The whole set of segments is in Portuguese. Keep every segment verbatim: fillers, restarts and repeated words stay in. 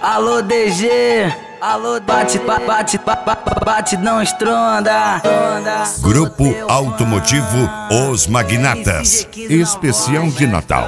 Alô D G, alô bate, bate, bate, bate, bate, não estronda. Grupo Automotivo Os Magnatas, especial de Natal.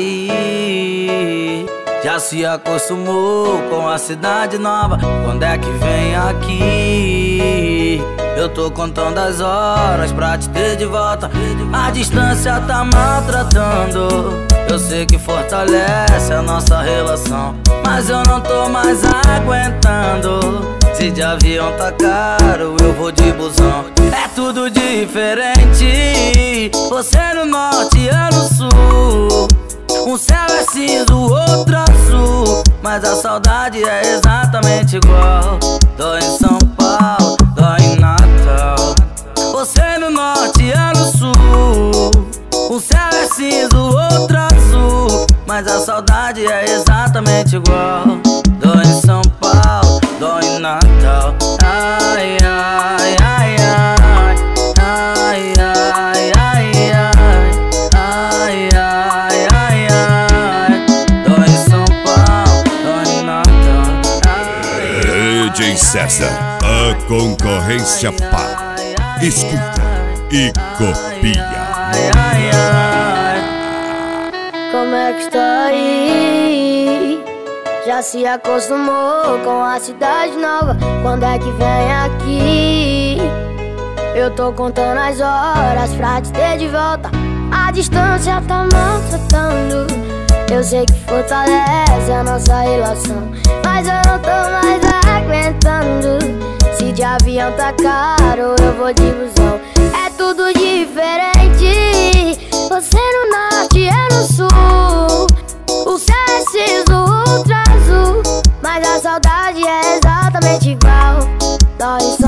Aí, já se acostumou com a cidade nova. Quando é que vem aqui? Eu tô contando as horas pra te ter de volta. A distância tá maltratando. Eu sei que fortalece a nossa relação, mas eu não tô mais aguentando. Se de avião tá caro, eu vou de busão. É tudo diferente. Você no norte, eu no sul. Um céu é cinza, o outro azul, mas a saudade é exatamente igual. Dói em São Paulo, dói em Natal. Você no norte, eu no sul. Um céu é cinza, o outro azul, mas a saudade é exatamente igual. Dói em São Paulo, dói em Natal. Ai, ai, ai, ai. Ai, ai, ai, ai. Ai, ai, ai, ai. Dói em São Paulo, dói em Natal. D J César, a concorrência paga. Escuta e copia. Ai, ai, ai. Como é que está aí? Já se acostumou com a cidade nova. Quando é que vem aqui? Eu tô contando as horas pra te ter de volta. A distância tá maltratando. Eu sei que fortalece a nossa relação, mas eu não tô mais aguentando. Se de avião tá caro, eu vou de busão. É tudo diferente. Você no norte, eu no sul. O céu é cinza, o outro azul, mas a saudade é exatamente igual. Dói em